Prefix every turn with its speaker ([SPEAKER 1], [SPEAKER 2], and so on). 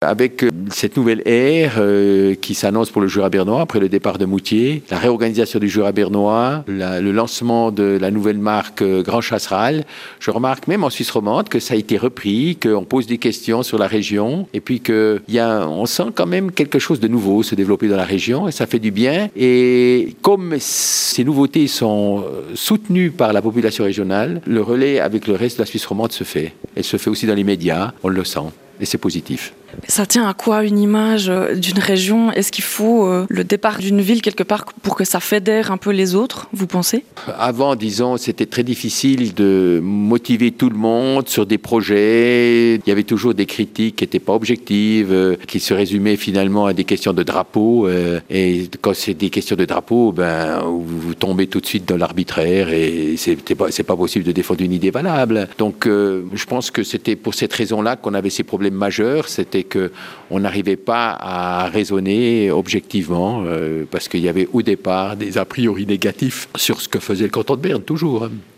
[SPEAKER 1] Avec cette nouvelle ère qui s'annonce pour le Jura bernois après le départ de Moutier, la réorganisation du Jura bernois, le lancement de la nouvelle marque Grand Chasseral, je remarque même en Suisse romande que ça a été repris, qu'on pose des questions sur la région et puis on sent quand même quelque chose de nouveau se développer dans la région et ça fait du bien. Et comme ces nouveautés sont soutenues par la population régionale, le relais avec le reste de la Suisse romande se fait. Elle se fait aussi dans les médias, on le sent. Et c'est positif.
[SPEAKER 2] Ça tient à quoi une image d'une région ? Est-ce qu'il faut le départ d'une ville quelque part pour que ça fédère un peu les autres, vous pensez ?
[SPEAKER 1] Avant, disons, c'était très difficile de motiver tout le monde sur des projets. Il y avait toujours des critiques qui n'étaient pas objectives, qui se résumaient finalement à des questions de drapeau. Et quand c'est des questions de drapeau, vous tombez tout de suite dans l'arbitraire et c'est pas possible de défendre une idée valable. Donc, je pense que c'était pour cette raison-là qu'on avait ces problèmes majeurs. C'était qu'on n'arrivait pas à raisonner objectivement parce qu'il y avait au départ des a priori négatifs sur ce que faisait le canton de Berne, toujours.